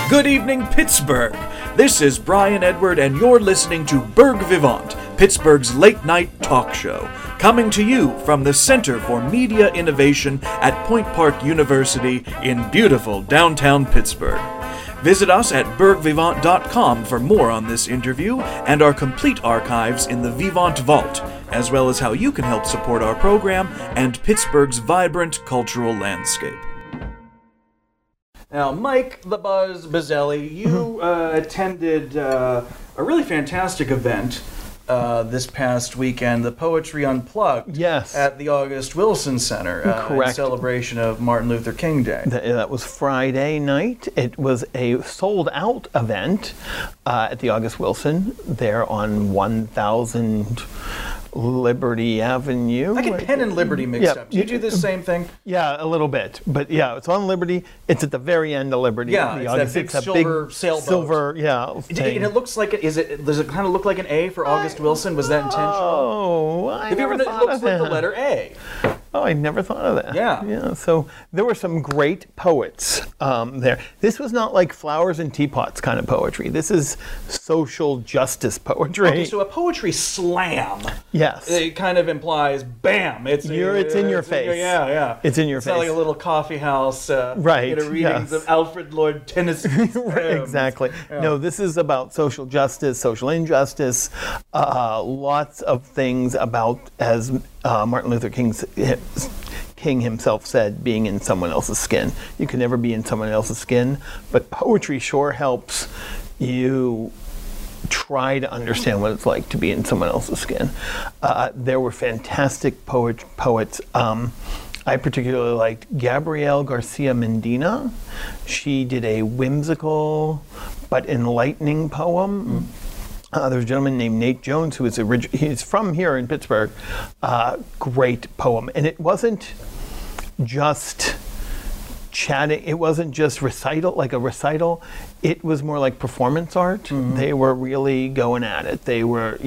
Good evening, Pittsburgh. This is Brian Edward, and you're listening to Berg Vivant, Pittsburgh's late-night talk show, coming to you from the Center for Media Innovation at Point Park University in beautiful downtown Pittsburgh. Visit us at bergvivant.com for more on this interview and our complete archives in the Vivant Vault, as well as how you can help support our program and Pittsburgh's vibrant cultural landscape. Now, Mike the Buzz Bazzelli, you attended a really fantastic event this past weekend, the Poetry Unplugged, at the August Wilson Center, in celebration of Martin Luther King Day. That was Friday night. It was a sold-out event at the August Wilson, there on 1000 Liberty Avenue. I get Penn and Liberty mixed up. Do you do the same thing? Yeah, a little bit. But yeah, it's on Liberty. It's at the very end of Liberty. Yeah, it's that big silver sailboat. Silver, and it looks like does it kind of look like an A for August Wilson? Was that intentional? Have you ever thought of that? It looks like the letter A. Oh, I never thought of that. Yeah. So there were some great poets there. This was not like flowers and teapots kind of poetry. This is social justice poetry. Okay, so a poetry slam. Yes. It kind of implies, bam! It's in your face. Yeah. It's in your face. It's not like a little coffee house. Readings of Alfred Lord Tennyson. Exactly. Yeah. No, this is about social justice, social injustice, lots of things about, as Martin Luther King himself said, being in someone else's skin. You can never be in someone else's skin, but poetry sure helps you try to understand what it's like to be in someone else's skin. There were fantastic poets. I particularly liked Gabrielle Garcia Medina. She did a whimsical but enlightening poem. There's a gentleman named Nate Jones who is he's from here in Pittsburgh. Great poem. And it wasn't just chatting. It wasn't just a recital. It was more like performance art. Mm-hmm. They were really going at it. They were,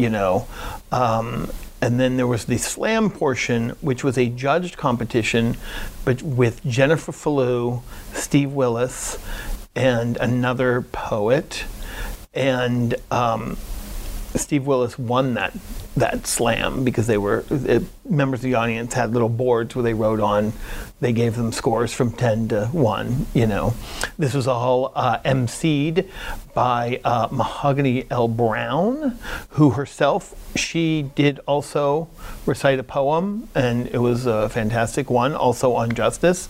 and then there was the slam portion, which was a judged competition, but with Jennifer Fallu, Steve Willis, and another poet. And Steve Willis won that slam because members of the audience had little boards where they wrote on. They gave them scores from 10 to 1. This was all emceed by Mahogany L. Brown, who herself, she did also recite a poem, and it was a fantastic one, also on justice.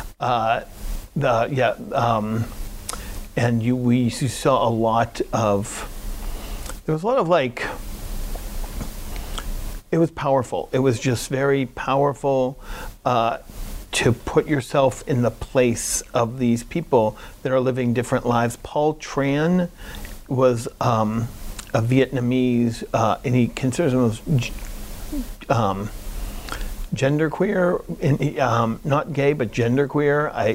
And we saw a lot of. There was a lot of it was powerful. It was just very powerful to put yourself in the place of these people that are living different lives. Paul Tran was a Vietnamese, and he considers himself genderqueer, not gay, but genderqueer.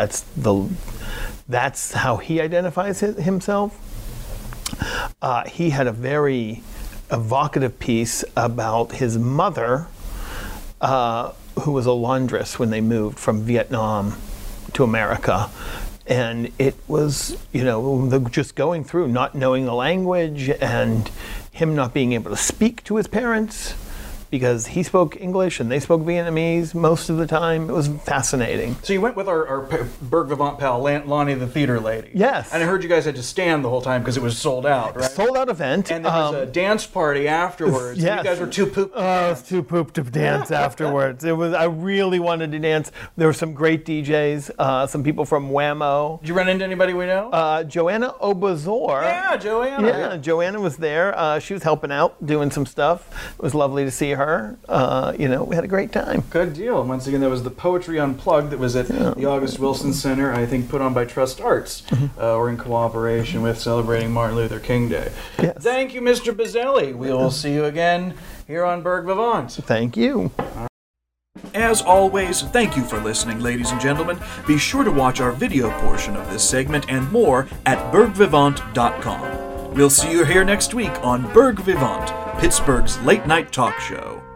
That's how he identifies himself. He had a very evocative piece about his mother, who was a laundress when they moved from Vietnam to America. And it was, just going through, not knowing the language and him not being able to speak to his parents because he spoke English and they spoke Vietnamese most of the time. It was fascinating. So you went with our Berg Vivant pal, Lonnie the theater lady. Yes. And I heard you guys had to stand the whole time because it was sold out, right? Sold out event. And there was a dance party afterwards. Yes. And you guys were too pooped to dance. I was too pooped to dance afterwards. I really wanted to dance. There were some great DJs, some people from Whammo. Did you run into anybody we know? Joanna Obazor. Yeah, Joanna. Yeah, Joanna was there. She was helping out, doing some stuff. It was lovely to see her. We had a great time. Good deal. Once again, there was the Poetry Unplugged that was at the August Wilson Center, I think put on by Trust Arts, or in cooperation with celebrating Martin Luther King Day. Yes. Thank you, Mr. Bazzelli. We will see you again here on Berg Vivant. Thank you. As always, thank you for listening, ladies and gentlemen. Be sure to watch our video portion of this segment and more at bergvivant.com. We'll see you here next week on Berg Vivant, Pittsburgh's late-night talk show.